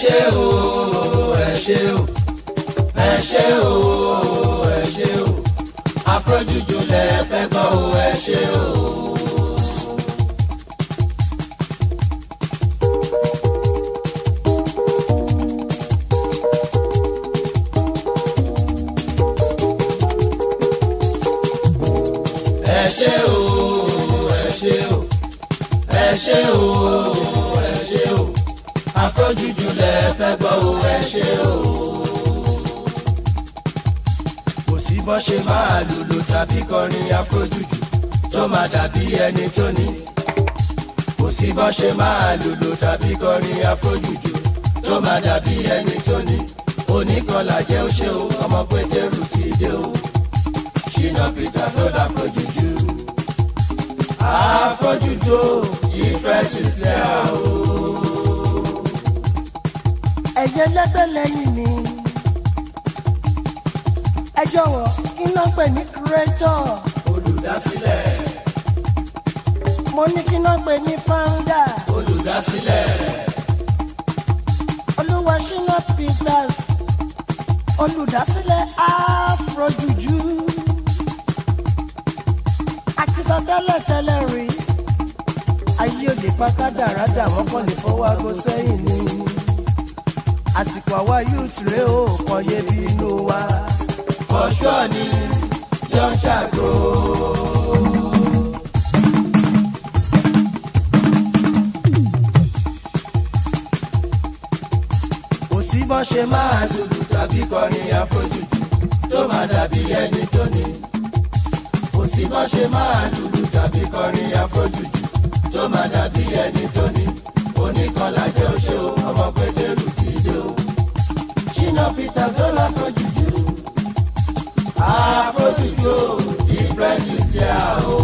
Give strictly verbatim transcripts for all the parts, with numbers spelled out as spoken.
ṣé o ẹ ṣé o ẹ ṣé o ẹ ṣé o Afrojuju lẹ fẹ́ gbọ́ o ẹ ṣé o. ẹ ṣé o ẹ ṣé o ẹ ṣé o ẹ ṣé o Afrojuju lẹ fẹ́ gbọ́ o ẹ ṣé o. kò sí bọ́n ṣe máa lùlù tàbí kọrin Afrojuju tó máa dàbí ẹni tó ní. kò sí bọ́n ṣe máa lùlù tàbí kọrin Afrojuju tó máa dàbí ẹni tó ní. oníkọlà jẹ́ ó ṣe o ọmọ Pétérù ti dé o. Shina Peters ló l'Afrojuju. Afrojuju ìfẹ́ sísẹ́ o. ẹ̀jẹ̀ lẹ́gbẹ́ lẹ́yìn mi ẹ jọ̀wọ́ kí ló ń pè ní creator. olùdásílẹ̀. mo ní kí ló ń pè ní founder. olùdásílẹ̀. olúwa Shina Peters olùdásílẹ̀ Afrojuju. àti sọ tẹ́lẹ̀ tẹ́lẹ̀ rí ayé òde pàkádàrá dà wọ́n kàn lè fọwọ́ aago sẹ́yìn ni. àsìkò àwa youth rèé o kàn yé bí inú wa. for sure ni yóò ṣàgó. kò sí bọ́n ṣe máa lùlù tàbí kọrin Afrojuju tó máa dàbí ẹni tó ní. kò sí bọ́n ṣe máa lùlù tàbí kọrin Afrojuju tó máa dàbí ẹni tó ní. oníkanlá jẹ́ ó ṣe o ọmọ Pétérù ti dé o. Shina Peters ló l'Afrojuju. Afrojuju difference is there o.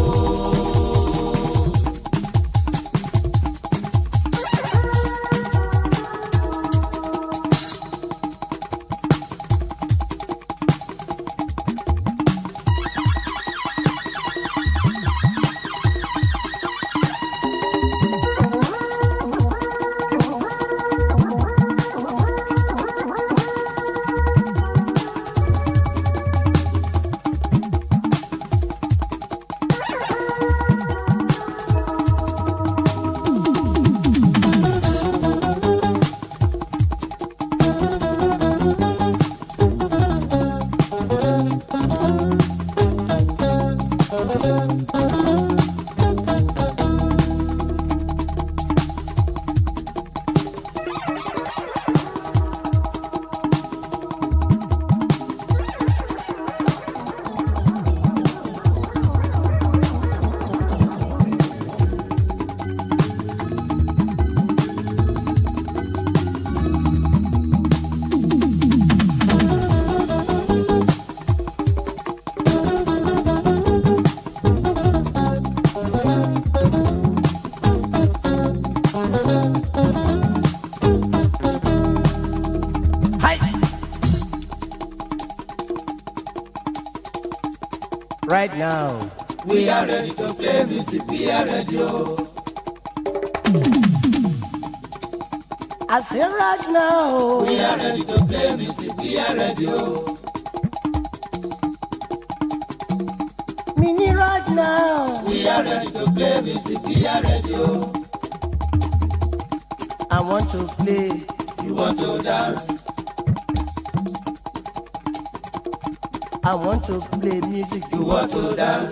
right now. We are ready to play music, we are ready, oh. I say right now. We are ready to play music, we are ready, oh. Mini right now. We are ready to play music, we are ready, oh. I want to play. You want to dance. I want to play music. You want to dance.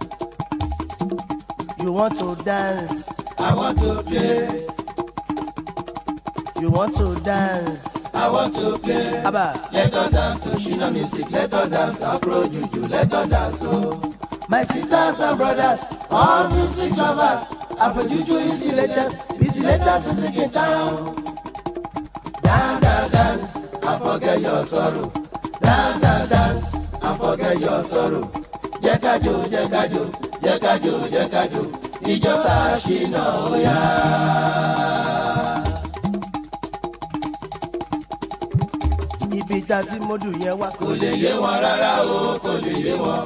You want to dance. I want to play. You want to dance. I want to play. Abba. Let us dance to Shina music. Let us dance to Afrojuju. Let us dance, oh. My sisters and brothers, all music lovers, Afrojuju is the latest, is the latest music in town. Dance, dance, dance, and forget your sorrow. Dance, dance, dance, and forget your sorrow. Jẹ́ ká jó, jẹ́ ká jó, jẹ́ ká jó, jẹ́ ká jó. Ijó Shina ó yá. Ibi tá tí mo dùn yẹn wá. Kò lè yé wọn rárá o, kò lè yé wọn.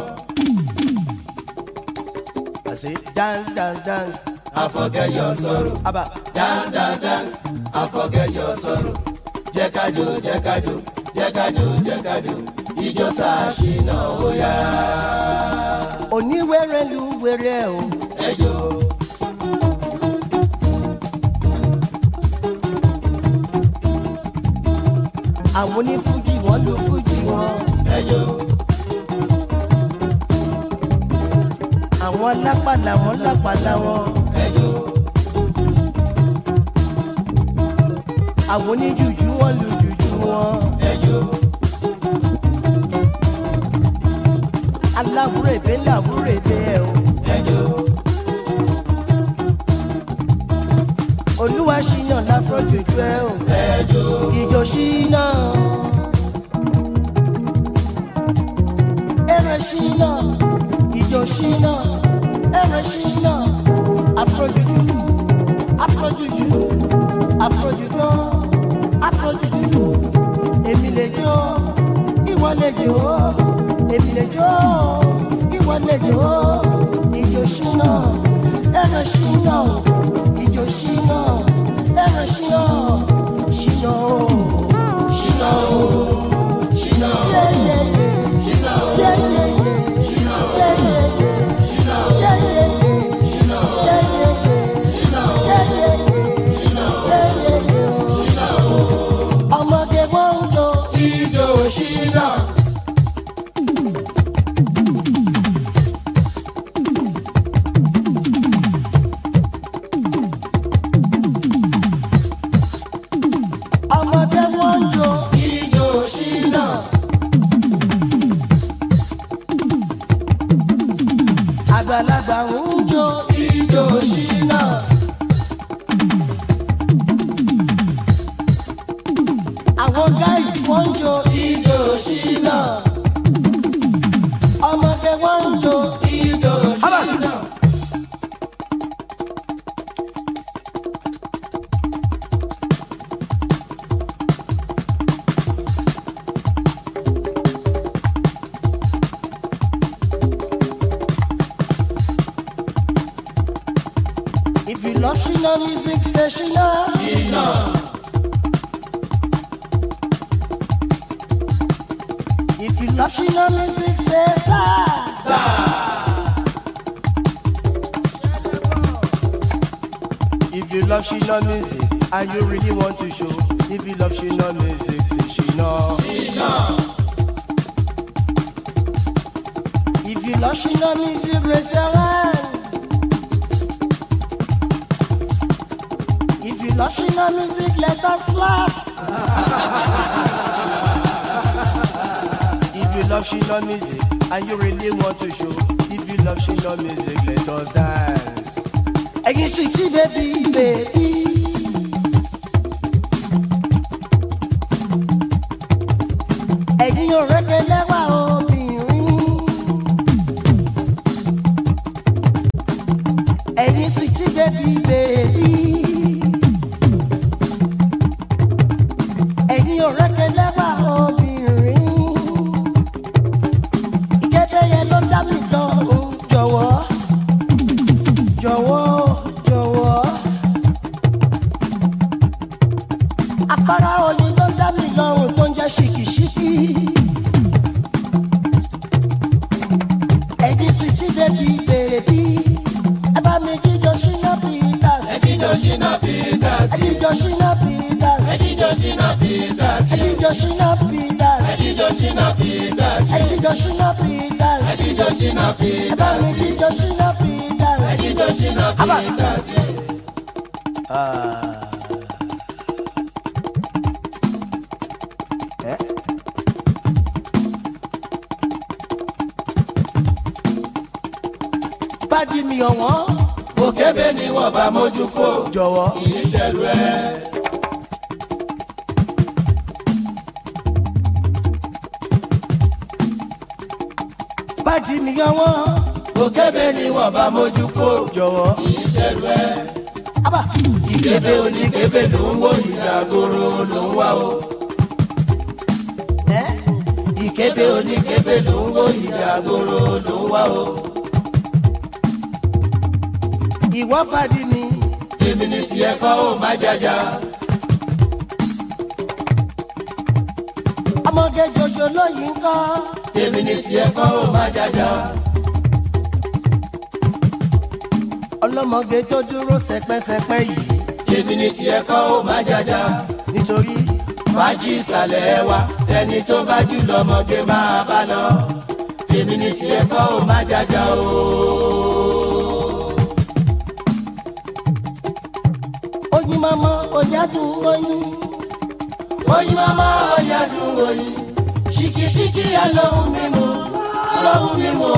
I say dance, dance, dance, and forget your sorrow. Abba. Dance, dance, dance, and forget your sorrow. jẹ́ ká jó jẹ́ ká jó jẹ́ ká jó jẹ́ ká jó ijó Ṣàṣìnà ó yá. oníwèrè lu wèrè o. ẹ jó. àwọn onífújì wọn lu fújì wọn. ẹ jó. àwọn lápàlà wọn lápàlà wọn. ẹ jó. àwọn oníjùjú wọn lu jùjú wọn. ẹ jó. aláwúrèbé làwúrèbé ẹ o. ẹ jó. olúwa ṣìnà láfọ́jòjú ẹ o. ẹ jó. ìjọ ṣìnà. ẹrẹ ṣìnà. ìjọ ṣìnà. ẹrẹ ṣìnà. àfọ́jòjú. àfọ́jòjú. àfọ́jòjú. àfọ́jòjú. èmi lè jó. ìwọ lè jó. èmi lè jó. ìwọ lè jó. ìjọ ṣìnà. ẹrẹ ṣìnà. ìjọ ṣìnà. ẹrẹ ṣìnà. ṣìnà o. ṣìnà o. ṣìnà o. yẹ́yẹ́yẹ́. ṣìnà o. yẹ́yẹ́yẹ́. ṣìnà o. yẹ́yẹ́yẹ́. ṣìnà o. yẹ́yẹ́yẹ́. ṣìnà o. yẹ́yẹ́yẹ́. ṣìnà o. yẹ́yẹ́yẹ́. ṣìnà o. yẹ́yẹ́yẹ́. ṣìnà o. ọmọge wọn ń jó. ijó Ṣìnà. ọmọge wọn ń jó. ijó Ṣìnà. àgbàlagbà ń jó. ijó Ṣìnà. àwọn guys wọn ń jó. ijó Ṣìnà. ọmọge wọn ń jó. ijó Ṣìnà. If you love Ṣìnà music, say Ṣìnà. Ṣìnà. If you love Ṣìnà music, say star. If you love Ṣìnà music and you really want to show, if you love Ṣìnà music, say Ṣìnà. Ṣìnà. If you love Ṣìnà music, raise your hand. If you love Ṣìnà music, let us laugh. If you love Ṣìnà music and you really want to show, if you love Ṣìnà music, let us dance. Ẹyin sweetie baby, baby. Ẹyin òrèké lẹ́wà obìnrin. Ẹyin sweetie baby, baby. Ẹyin òrèké lẹ́wà obìnrin. Ìkéde yẹn ló dá mi lọ́rùn, jọ̀wọ́. Jọ̀wọ́, jọ̀wọ́. Àpárá òní ló dá mi lọ́rùn tó ń jẹ́ ṣìkìṣìkì. Ẹyin sweetie baby, baby. Ẹ bá mi jíjọ Ṣìnà Peters. Ẹ jíjọ Ṣìnà Peters. Ẹ jíjọ Ṣìnà Peters. Ẹ jíjọ Ṣìnà Peters. Ẹ jíjọ Ṣìnà Peters. Ẹ jíjọ Ṣìnà Peters. Ẹ jíjọ Ṣìnà Peters. Ẹ jíjọ Ṣìnà Ẹ bá mi Peters. jíjọ Ṣìnà Peters. Ẹ jíjọ Ṣìnà Peters. Bádìí mi ọ̀wọ́n. Òkébé ni wọ́n bá mójú kó. Jọ̀wọ́. Kì í ṣẹlú ẹ. Bádìí mi ọ̀wọ́n. Òkébé ni wọ́n bá mójú kó. Jọ̀wọ́. Kì í ṣẹlú ẹ. Abá. Ìkébé oníkébé ló ń wò ìdàgòrò ló ń wá o. Ẹ́. Ìkébé oníkébé ló ń wò ìdàgòrò ló ń wá o. Ìwọ bádìí mi. Èmi ni tiẹ̀ kọ́ ó má jàjà. ọlọ́mọge jòjò lóyìn kọ́. tèmi ní tiẹ̀ kọ́ ó má jàjà. ọlọ́mọge tó dúró sẹpẹ́sẹpẹ́ yìí. tèmi ní tiẹ̀ kọ́ ó má jàjà. nítorí fàájì ìsàlẹ̀ wa tẹni tó bá jù lọ́mọge máa bá lọ. tèmi ní tiẹ̀ kọ́ ó má jàjà o. oyin mama oyadun oyin. oyin mama oyadun oyin. ṣìkìṣìkì alóhùn mímu alóhùn mímu.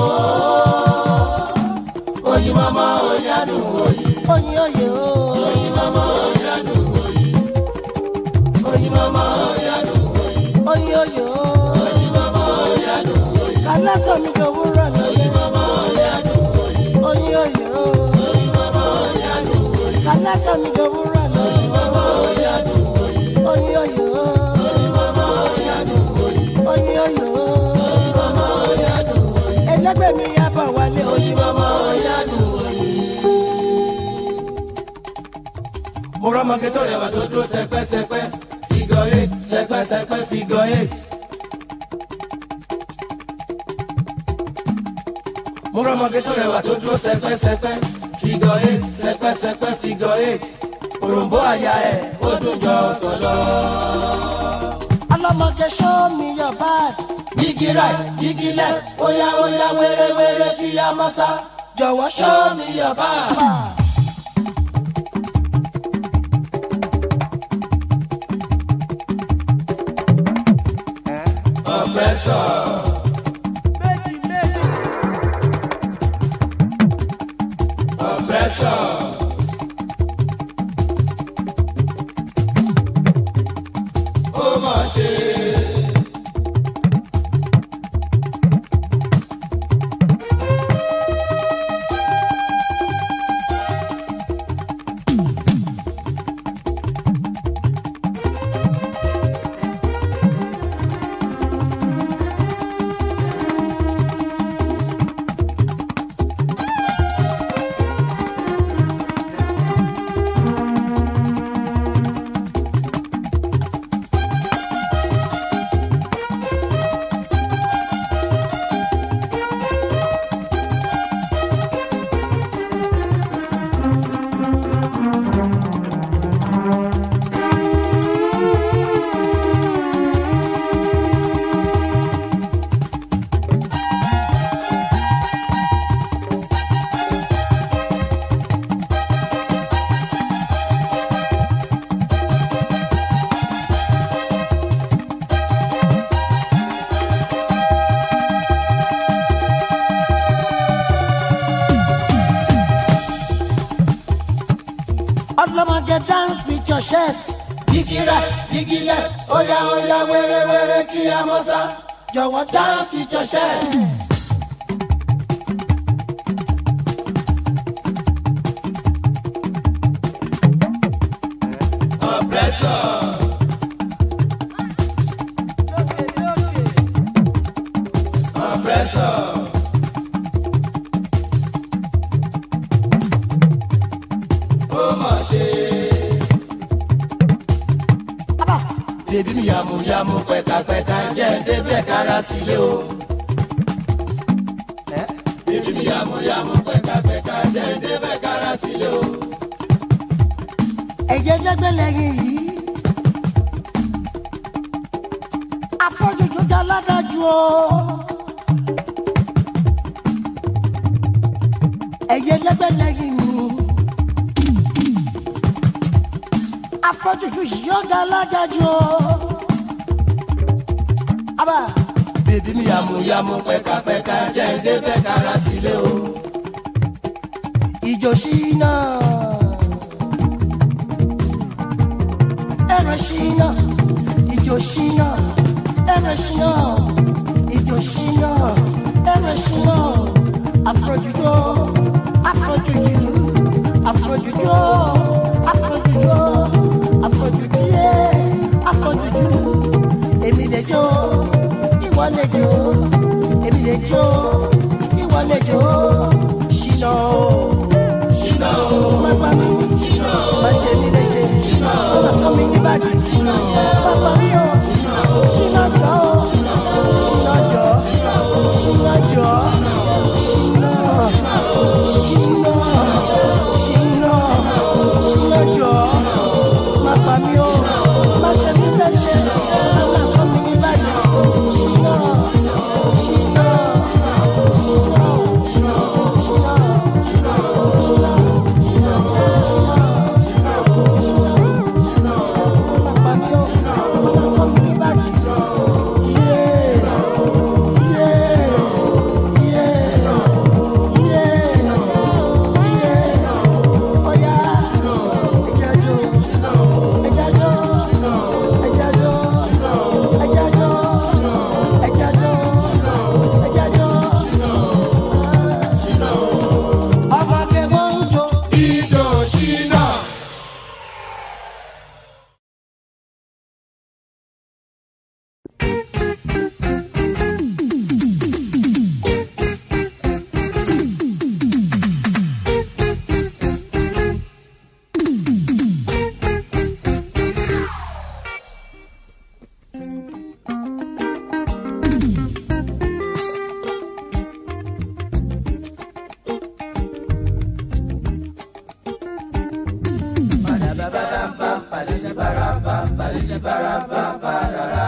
oyin mama oyadun oyin. oyin oye o. oyin mama oyadun oyin. oyin mama oyadun oyin. oyin oye o. oyin mama oyadun oyin. kálásọ̀ mi kò wúrọ̀ lóye. oyin mama oyadun oyin. oyin oye o. oyin mama oyadun oyin. kálásọ̀ mi kò wúrọ̀ lóye. oyin mama oyadun oyin. oyin oye o. oyin mama oyadun oyin. oyin oye o. oyin mama oyadun oyin. ẹlẹgbẹ́ mi yá bọ̀ wálé oyin oyin mama oyadun oyin. mo rọ́mọge tó rẹwà tó dúró sẹpẹ́sẹpẹ́ figure eight sẹpẹ́sẹpẹ́ figure eight. mo rọ́mọge tó rẹwà tó dúró sẹpẹ́sẹpẹ́ figure eight sẹpẹ́sẹpẹ́ figure eight. òròǹbó àyà ẹ̀ ó dùn jọ sọ̀lọ́. ọlọ́mọge show me your bag. jígí right jígí left óyá óyá wéré-wéré tí a mọ́ sá. jọ̀wọ́ show me your bag. Oppressor. méjì méjì. Oppressor. Ó mà ṣe. ọlọ́mọge dance with your chest. Jígí right jígí left óyá óyá wéré-wéré tí a mọ́ sá. jọ̀wọ́ Dance with your chest. Oppressor. Oppressor. Ó mà ṣe. Bébí mi yàmùyàmù pẹ̀kàpẹ̀kà jẹ́ débẹ̀ kára sílé o. Bébí mi yàmùyàmù pẹ̀kàpẹ̀kà jẹ́ débẹ̀ kára sílé o. ẹ̀jẹ̀ jẹ́gbẹ́ lẹ́yìn yìí. afọ́jú tó já ládájú o. ẹ̀jẹ̀ jẹ́gbẹ́ lẹ́yìn yìí. afọ́jú tó yọ̀ já ládájú o. abá. Bébí mi yàmùyàmù pẹ̀kàpẹ̀kà jẹ́ débẹ̀ kára sílé o. ìjọ ṣínà. ẹ̀rọ ṣínà. ìjọ ṣínà. ẹ̀rọ ṣínà. ìjọ ṣínà. ẹ̀rọ ṣínà. afrojudo. afrojudo. afrojudo. afrojudo. afrojudo. afrojudo. èmi lè jó. ìwọ lè jó. èmi lè jó. ìwọ lè jó. ṣínà o. Ṣínà o. Mama mi, Ṣínà o. má ṣe mí léṣe. Ṣínà o. Mama mi ní bàjẹ́. Ṣínà o. Mama mi o. Ṣínà o. Ṣínà jọ o. di Baraba Barara.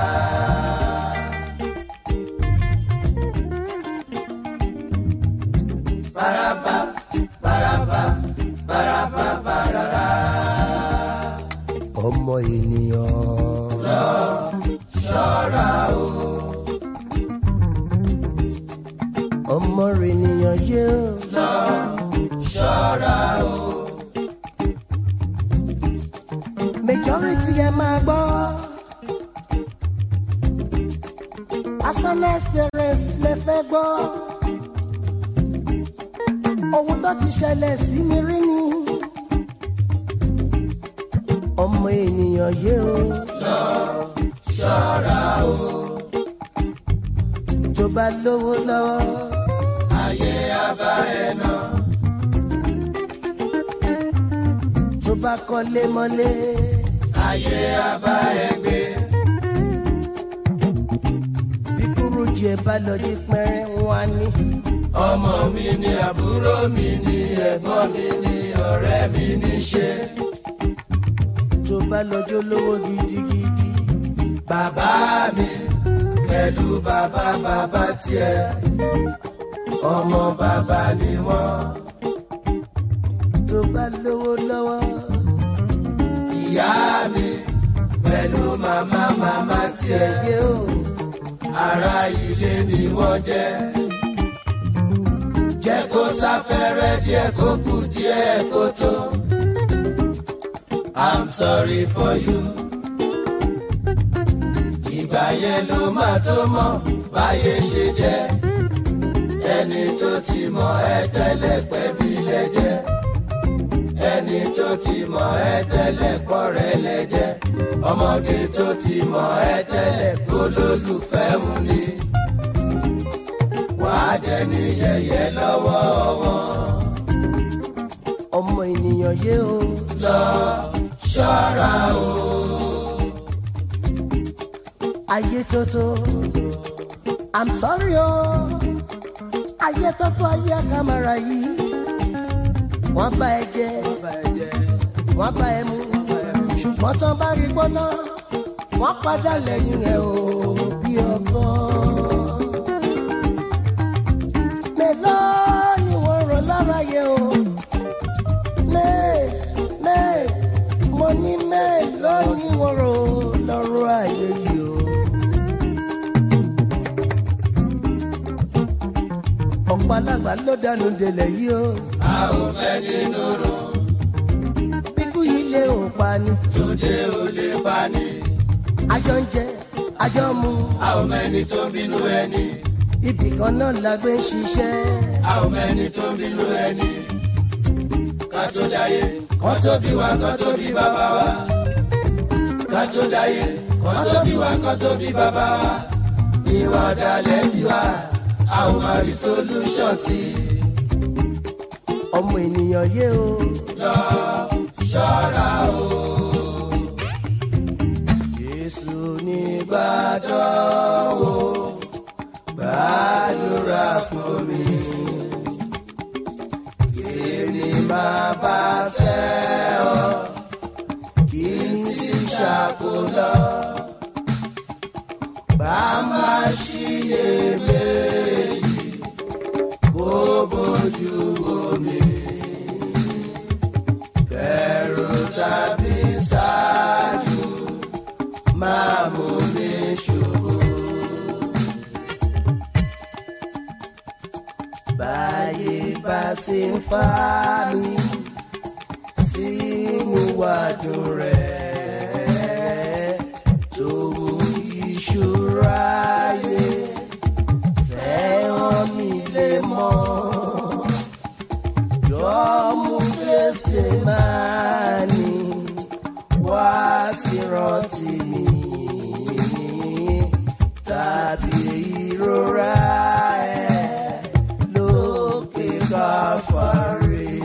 Baraba Baraba Baraba Barara. Ọmọ ènìyàn lọ ṣọ́ra o. Ọmọ ènìyàn yé o. Lọ ṣọ́ra o. Majority ẹ máa gbọ́. Personal experience lè fẹ́ gbọ́. Ohun tó ti ṣẹlẹ̀ sí mi rí ni. Ọmọ ènìyàn yé o. Lọ ṣọ́ra o. Tó bá lówó lọ́wọ́. Ayé á bá ẹ ná. Tó bá kọ́lé mọ́lé. Ayé á bá ẹ gbé. Bí kúrújì ẹ bá lọ dé pẹ́rẹ́ wá ní. Ọmọ mi ni àbúrò mi ni ẹ̀gbọ́n mi ni ọ̀rẹ́ mi ní ṣe. Tó bá lọ́jọ́ lówó gidigidi. Bàbá mi pẹ̀lú bàbá bàbá tiẹ̀. Ọmọ bàbá ni wọ́n. Tó bá lówó lọ́wọ́. Ìyá mi pẹ̀lú màmá màmá tiẹ̀. Yé o. Ará ilé ni wọ́n jẹ́. Jẹ́ kó sáfẹ́rẹ́ díẹ̀ kó kù díẹ̀ kó tó. I'm sorry for you. Ìgbà yẹn ló máa tó mọ̀ báyé ṣe jẹ́. Ẹni tó ti mọ̀ ẹ́ tẹ́lẹ̀ pẹ́bí lẹ́jẹ́. Ẹni tó ti mọ̀ ẹ́ tẹ́lẹ̀ pọ̀rẹ́ lẹ́jẹ́. Ọmọge tó ti mọ̀ ẹ́ tẹ́lẹ̀ kó lólùfẹ́ mu ni. Wàá dẹni yẹ̀yẹ́ lọ́wọ́ wọn. Ọmọ ènìyàn yé o. Lọ ṣọ́ra o. Ayé tótó. I'm sorry o. Ayé tótó ayé àkàmàrà yìí. Wọ́n bá ẹ jẹ. Wọ́n bá ẹ mú. Ṣùgbọ́n tán bá rí gbọ́ná. Wọ́n padà lẹ́yìn ẹ̀ o bí ọgbọ́n. Mélòó ni wọ́n rọ̀ lára yẹ o. Mẹ́ẹ̀ mẹ́ẹ̀ mo ní mélòó ni wọ́n rọ̀ lọ́rọ̀ ayé yìí o. Ọ̀pọ̀ alágbà ló dànù délẹ̀ yìí o. A ò fẹ́ nínú rùn. Bíkú yìí lé ò pa ni. Túndé ò lè pa ni. Àjọ ń jẹ, àjọ ń mu. A ò mẹ́ni tó ń bínú ẹni. Ibì kan náà la gbé ń ṣiṣẹ́. A ò mẹ́ni tó ń bínú ẹni. Ká tó dáyé, kán tó bí wa, kán tó bí bàbá wa. Ká tó dáyé, kán tó bí wa, kán tó bí bàbá wa. Ìwà ọ̀dàlẹ̀ tiwa, a ò máa rí solution sí. Ọmọ ènìyàn yé o. Lọ ṣọ́ra o. Jésù ní Ìbàdàn o, gbàdúrà fún mi. Èmi máa bá ṣẹ́ ọ, kí n sì ṣàkólọ. Bá má ṣiyèméjì, kó bójú omi. Kẹ̀rù tàbí ṣáájú, máa mú mi ṣubú. Báyé bá ṣe ń fà mí sínú wàdùn rẹ̀ tó mú ìṣúra yé fẹ́ràn mi lè mọ́. Jọ mú gbèsè máa ní wá sí rántí mi tàbí ìrora ẹ̀ lókè Káfárì.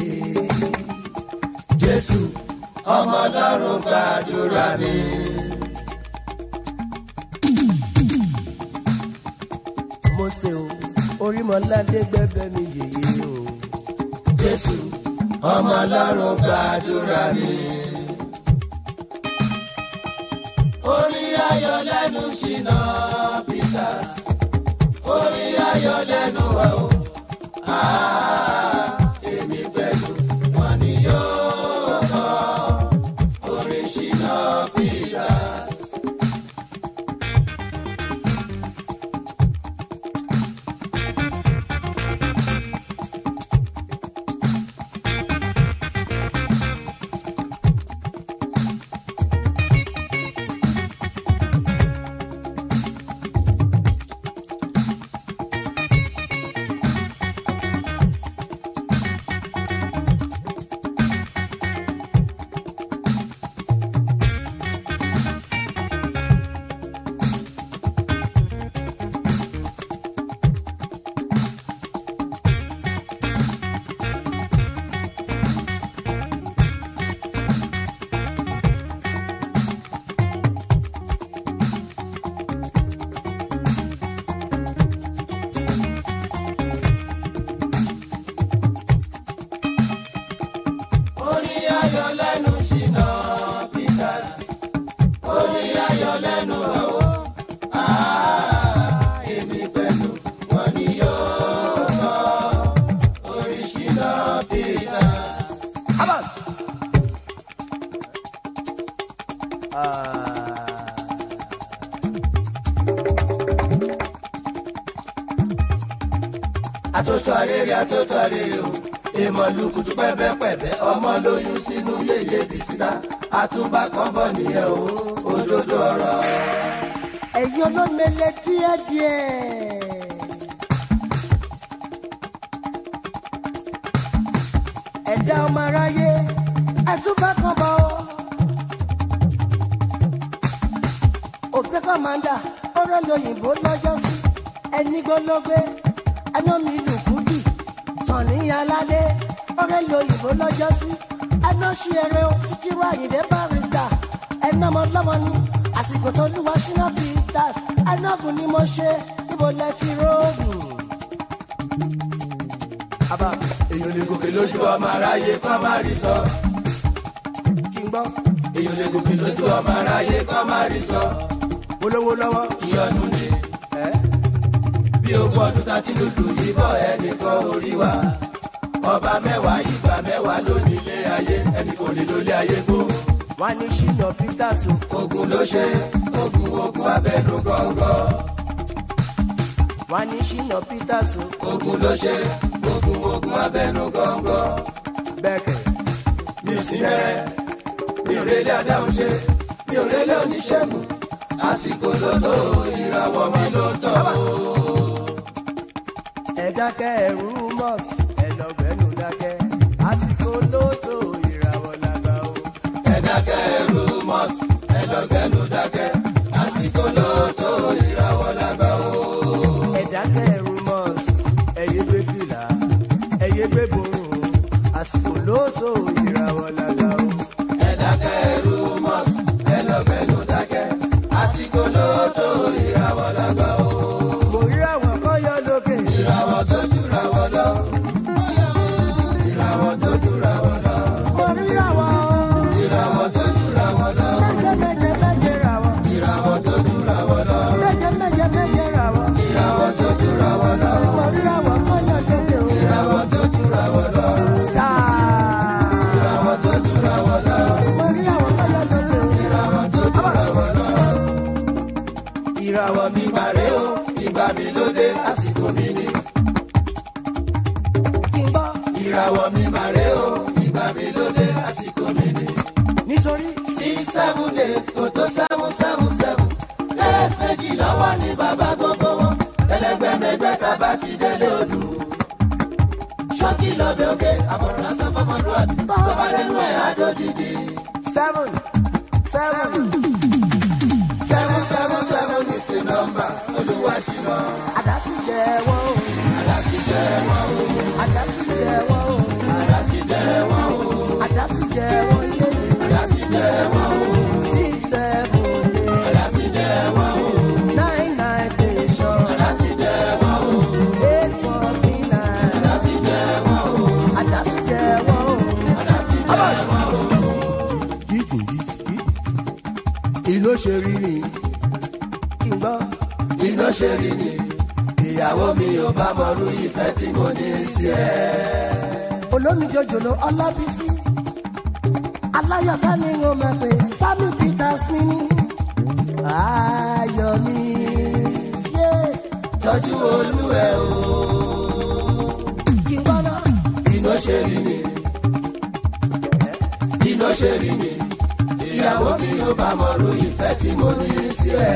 Jésù ọmọ Ọlọ́run gbàdúrà mi. Mósè o, Orímọládé gbẹ́bẹ́ mi yèyé o. Jésù ọmọ Ọlọ́run gbàdúrà mi. Ó lẹ́nu Ṣínà Peters. Orin ayọ̀ lẹ́nu wa o. Èmi pẹ̀lú wọn ni yóò kọ orin Ṣínà Peters. Àtòtò àrèrè àtòtò àrèrè o, èèmọ̀ lùkùtù pẹ́pẹ́pẹ́pẹ́, ọmọ lóyún sínú yéyé bìsítà, àtúbà kan bọ̀ nìyẹn o, òdodo ọ̀rọ̀. ẹ̀yin olómele díẹ̀díẹ̀. ẹ̀dá ọmọ aráyé àtúbà kan bọ̀ o. òfin kọ́mándà ọ̀rọ̀ lóyìnbó lọ́jọ́ sí ẹni gbólógbé ẹnu mi lù kúdì Sànní Aládé ọ̀rẹ́ lóyìnbó lọ́jọ́ sí ẹnu ṣí ẹrẹ o Síkírù Àyìndé Barrister ẹnu ọmọ ọlọ́mọ ni àsìkò tó lù wá Ṣínà Peters ẹnu ọ̀gùn ni mo ṣe níbo lẹ ti róògùn. èèyàn lè gòkè lójú ọmọ aráyé kọ́ má rí sọ. kí n gbọ́. èèyàn lè gòkè lójú ọmọ aráyé kọ́ má rí sọ. olówó lọ́wọ́. ìyọnu ni bí ogún ọdún tá ti lùlù yìí bọ̀ ẹnìkan orí wa. ọba mẹ́wàá ìgbà mẹ́wàá ló ní ilé ayé ẹnì kò lè lólé ayé gbó. wọ́n ní Ṣínà Peters o. ogun ló ṣe ogun ogun abẹ́nú gọ́ngọ́. wọ́n ní Ṣínà Peters o. ogun ló ṣe ogun ogun abẹ́nú gọ́ngọ́. bẹ́ẹ̀kẹ̀. mi ò sí rẹ́rẹ́ mi ò rẹ́lẹ́ adáhùn ṣe mi ò rẹ́lẹ́ oníṣègùn àsìkò ló tó ìràwọ̀ mi ló tọ̀ o. ẹ dákẹ́ ẹ̀rú mọ́s ẹ̀lọ́gbẹ́nu dákẹ́ àsìkò ló tó ìràwọ̀ làgbà o. ẹ dákẹ́ ẹ̀rú mọ́s ẹ̀lọ́gbẹ́nu dákẹ́ àsìkò ló tó ìràwọ̀ làgbà o. ẹ dákẹ́ ẹ̀rú mọ́s ẹ̀yẹ gbé fìlà ẹ̀yẹ gbé borùn àsìkò ló tó ìràwọ̀ làgbà o. ẹ dákẹ́ ẹ̀rú mọ́s ẹ̀lọ́gbẹ́nu dákẹ́ àsìkò ló tó ìràwọ̀ làgbà o. mo rí àwọn kan yọ lókè. ìràwọ̀ tó jùra wọ lọ. ìràwọ̀ tó jùra wọ lọ. mo rí àwọn. ìràwọ̀ tó jùra wọ lọ. méje méje méje ràwọ̀. ìràwọ̀ tó jùra wọ lọ. méje méje méje ràwọ̀. ìràwọ̀ tó jùra wọ lọ. mo rí àwọn kan yọ lókè o. ìràwọ̀ tó jùra wọ lọ. star. ìràwọ̀ tó jùra wọ lọ. mo rí àwọn kan yọ lókè o. ìràwọ̀ tó jùra wọ lọ. ìràwọ̀ mi màrè o ìgbà mi ló dé àsìkò mi ni. kí n gbọ́. ìràwọ̀ mi màrè o ìgbà mi ló dé àsìkò mi ni. nítorí. six seven eight kò tó seven seven seven lẹ́ẹ̀sì méjì lọ́wọ́ ní bàbá gbogbo wọn ẹlẹgbẹ́mẹgbẹ́ tá bá ti délé odù. ṣọ́ọ̀kì lọ́bẹ̀ òkè àbọ̀rọ̀ lásán fọmọlúwàbí tó bá lẹ́nu ẹ̀ àdódìdì. seven seven. seven seven seven is the number olúwa ṣìnà. àdásí jẹ wọ́n o. àdásí jẹ wọ́n o. àdásí jẹ wọ́n o. àdásí jẹ wọ́n o. àdásí jẹ wọ́n yé. àdásí jẹ wọ́n o. six seven eight. àdásí jẹ wọ́n o. nine nine station. àdásí jẹ wọ́n o. eight forty nine. àdásí jẹ wọ́n o. àdásí jẹ wọ́n o. àdásí jẹ wọ́n o. ìlú ṣe rí ni kí n gbọ́. iná ṣe rí ni ìyàwó mi ò bá mọrú ìfẹ́ tí mo ní sí ẹ. olómi jòjòló ọlábísí aláyọ̀ká ni wọ́n máa pè Sammy Peters mi ní. ayọ̀ mi yé tọ́jú olúwẹ̀ o. kí n gbọ́ náà. iná ṣe rí ni iná ṣe rí ni ìyàwó mi ò bá mọrú ìfẹ́ tí mo ní sí ẹ.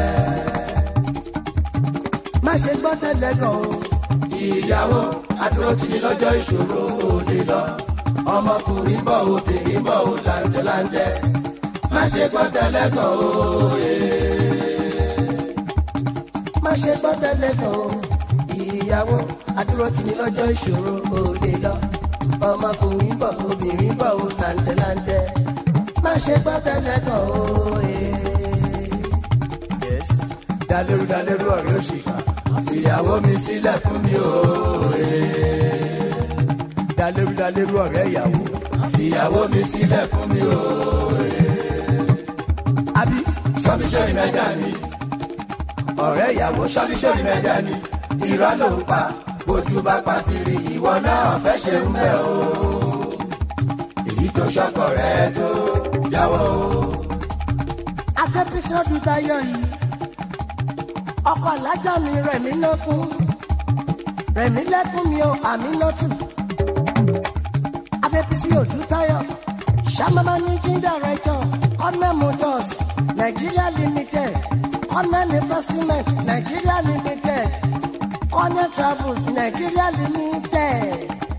má ṣe gbọ́ tẹ́lẹ̀ gan o. ìyàwó adúró tì ní lọ́jọ́ ìṣòro ò lè lọ ọmọkùnrin bọ̀ obìnrin bọ̀ ò láǹtẹ̀ láǹtẹ̀ má ṣe gbọ́ tẹ́lẹ̀ gan o. má ṣe gbọ́ tẹ́lẹ̀ gan o. ìyàwó adúró tì ní lọ́jọ́ ìṣòro ò lè lọ ọmọkùnrin bọ̀ obìnrin bọ̀ ò láǹtẹ̀ láǹtẹ̀ má ṣe gbọ́ tẹ́lẹ̀ gan o. yes dalérú dalérú ọ̀rẹ́ òṣìkà ìyàwó mi sílẹ̀ fún mi o. dalérú dalérú ọ̀rẹ́ ìyàwó ìyàwó mi sílẹ̀ fún mi o. àbí sọ́bíṣẹ́rì mẹ́jà ni ọ̀rẹ́ ìyàwó sọ́bíṣẹ́rì mẹ́jà ni irọ́ ló ń pa ojú bá pa fìrí ìwọ náà fẹ́ ṣe ń bẹ̀ o. èyí tó ṣọ́kọ̀ rẹ̀ tó jáwọ́ o. akẹ́písọ́dù tayọ̀ yìí ọkọ̀ alájà mi rẹ̀mí lẹ́kún rẹ̀mí lẹ́kún mi ò àmì lọ́tù abẹ́písí òdútayọ̀ sàmàmà managing director Cornell Motors Nigeria Limited Cornell Investment Nigeria Limited Cornell Travels Nigeria Limited.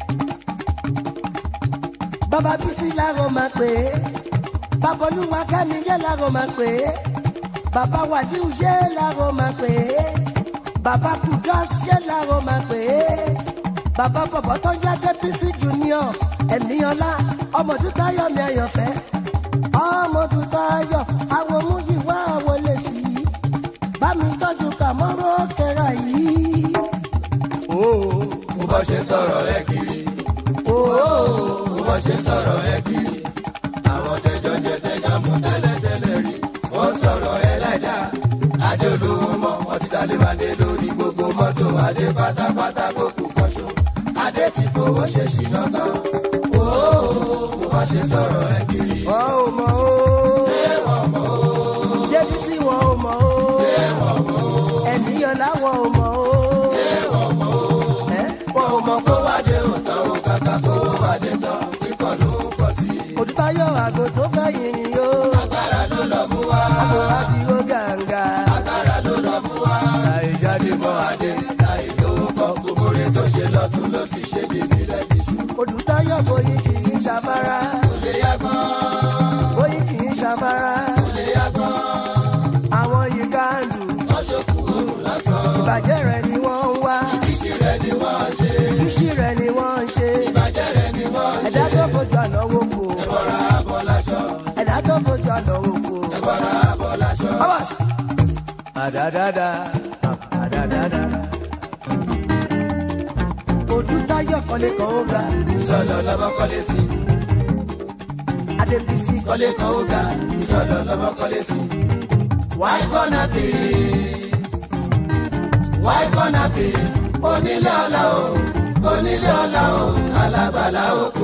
bàbá bísí làrọ̀ máa pè é bàbá olúwa kẹ́mi yẹ́ làrọ̀ máa pè é bàbá wàdíù yé làró máa pè é bàbá kudus yé làró máa pè é bàbá bọ̀bọ̀ tó jẹ́ débísí junior ẹ̀míọ́lá ọmọdútayọ̀ mi àyànfẹ́ ọmọdútayọ̀ àwọn omúyíwá àwọn lè sí i bá mi tọ́jú kàmọ́rọ́ kẹra yìí. mo bá ṣe sọ̀rọ̀ ẹ kiri mo bá ṣe sọ̀rọ̀ ẹ kiri àwọn tẹjọ jẹ tẹjọ mú tẹ́lẹ̀tẹ́lẹ̀ rí wọ́n sọ̀rọ̀ ẹ láìdá adé olówó mọ́ wọ́n ti dálé wádé lórí gbogbo mọ́tò adé pátápátá gbogbo kọ́ṣọ́ adé ti fowó ṣe ṣìnà tán mo bá ṣe sọ̀rọ̀ ẹ kiri. wọ́n ò mọ̀ o wọ́n mọ̀ o débísí wọ́n ò mọ̀ o wọ́n mọ̀ o ẹ̀míọ́lá wọ́n ò mọ̀ o wọ́n mọ̀ o wọ́n ò mọ̀ kó wádé òtán o kàkà kó wádé tán kíkọ́ ló ń pọ̀ sí i. òdútayọ̀ àgò tó fẹ́ yìnyín o. agbára ló lọ mú wá. àbí ó gàǹgà. agbára ló lọ mú wá. táyì jáde mọ́ adé táyì lówó kọ́ gbogbo rẹ̀ tó ṣe lọ́tún ló sì ṣe bíbí rẹ̀ fi ṣú. òdútayọ̀ bóyí tì í ṣàfárá. kò lè yàgbọ́n. bóyí tì í ṣàfárá. kò lè yàgbọ́n. àwọn yìí gáàlù. wọ́n ṣokù oòrùn lásán. ìbàjẹ́ rẹ̀ ni wọ́n ń wá. ìdíṣì rẹ̀ ni wọ́n ṣe. ìṣí rẹ̀ ni wọ́n ń ṣe. ìbàjẹ́ rẹ̀ ni wọ́n ṣe. ẹ̀dá tó fojú àná wò kó. ẹ̀bọ̀ra abọ́ láṣọ. ẹ̀dá tó fojú àná wò kó. ẹ̀bọ̀ra abọ́ láṣọ. àdàdàdà àdàdàdà. òdútayọ̀ kọ́lé kan ó ga. ìsọ̀lọ̀ lọ́mọ kọ́lé sí. adébísí kọ́lé kan ó ga. ìsọ̀lọ̀ lọ́mọ kọ́lé sí. why gonna be why gonna be onílé ọlá o onílé ọlá o alábàlá oko.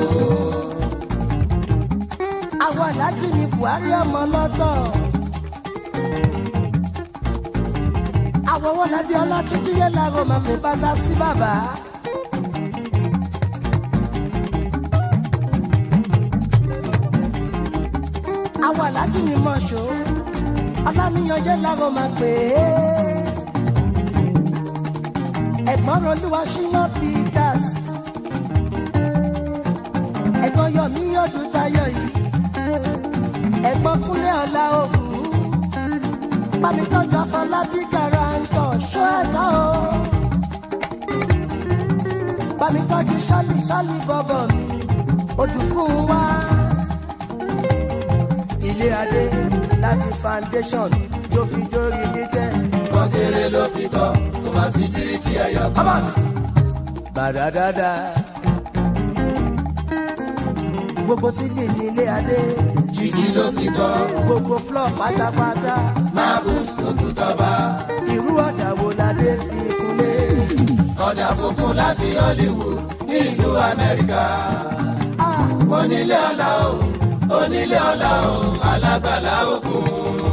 àwọn aláàjì ní buhari ọmọ lọ́tọ̀. àwọn wọn lábí ọlá títí yé láàrọ máa fi bàtà sí bàbá. àwọn aláàjì ní mọ̀ṣọ́ ọláníyànjẹ́ láàrọ máa pè é. ẹ̀gbọ́n olúwa ṣínà peters. ẹ̀gbọ́n yọ̀mí yọ̀dún tayọ̀ yìí. ẹ̀gbọ́n kúnlẹ̀ ọ̀la ògùn. bámi tọ́jú afọlábí garanto ṣọ́ ẹ̀dá o. bámi tọ́jú ṣálí ṣálí bọ́bọ̀ mi odù fún wa. ilé adé láti foundation tó fi dórí nítẹ̀. kọ́kẹ́rẹ́ ló fi kọ́ kó má sí bíríkì ẹ̀yọ́ kan. bàdàdàdà gbogbo sídìí ní ilé adé. jí ìdí ló fi kọ́. gbogbo flọ pátápátá. máa bú sókù tọ́ba. irú ọ̀dà wo ládé fi kúnlé. ọ̀dà funfun láti Hollywood ní ìlú Amẹ́ríkà. onílé ọlá o onílé ọlá o alágbàlá òkun.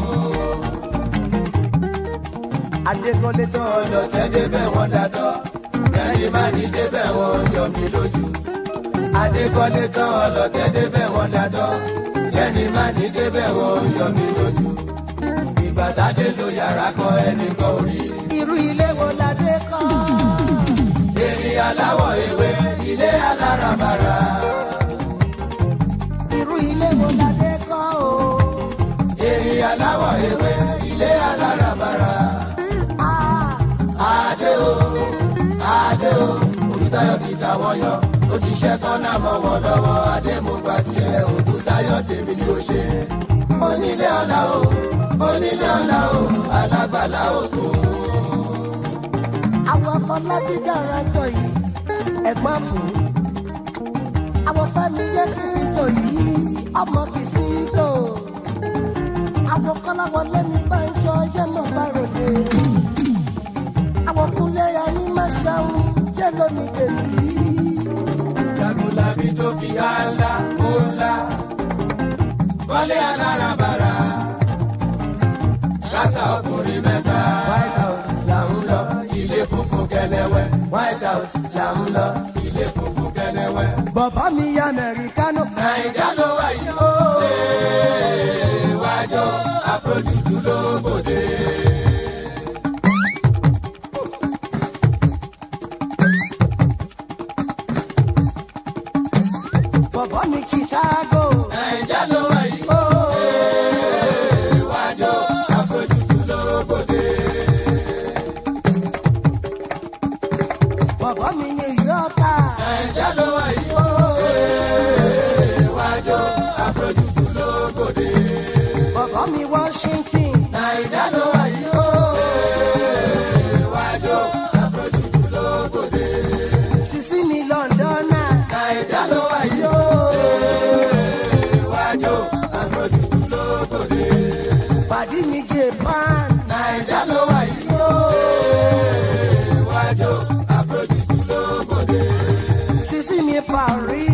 adékọ́lé tán ọlọ́tẹ̀ débẹ̀ wọ́n dátọ́ ẹni má ní débẹ̀ wọ́n yọ mí lójú. adékọ́lé tán ọlọ́tẹ̀ débẹ̀ wọ́n dátọ́ ẹni má ní débẹ̀ wọ́n yọ mí lójú. ìbàdàdé ló yàrá kan ẹnì kan rí. irú ilé wo ládé kọ́. èrè aláwọ̀ ewé ilé aláràbarà. irú ilé wo ládé kọ́ o. èrè aláwọ̀ ewé ilé aláràbarà. adé o adé o Olùtayọ̀ ti ta wọ́n yọ ó ti ṣẹ́ kọ́nà mọ́ wọn lọ́wọ́. adé mo gbà tiẹ̀ Olùtayọ̀ tèmi ni ó ṣe. onílé ọlá o onílé ọlá o alágbàlá òkun. àwọn afọlábí dára jọ yìí ẹ̀gbọ́n fún. àwọn fẹ́mi jẹ́ kìsìtò yìí ọmọ kìsìtò. àwọn kọ́láwọlé ní báńjọ yẹ́mọ̀ bá ròde. àwọn kúnlé ayé má ṣàwọn jẹ́ lónìí tèmi. jagunlabi tó fi àlá ó ńlá wọlé aláràbarà. lásà ọkùnrin mẹ́ta. White House là ń lọ ilé funfun kẹlẹ́wẹ́. White House là ń lọ ilé funfun kẹlẹ́wẹ́. bàbá mi yá amẹ́ríkánù. nàìjà ló wà yìí ó. wájọ àfojúdú ló bòde. bàbá mi Chicago. nàìjà ló wà yìí ó. wájọ àfojúdú ló bòde. bàbá mi New York. nàìjà ló wà yìí ó. wájọ àfojúdú ló bòde. bàbá mi Washington. nàìjà ló wà yìí ó. wájọ àfojúdú ló bòde. sisi mi London. nàìjà ló wà yìí ó. wájọ àfojúdú ló bòde. pàdí mi Japan. nàìjà ló wà yìí ó. wájọ àfojúdú ló bòde. sisi mi Paris.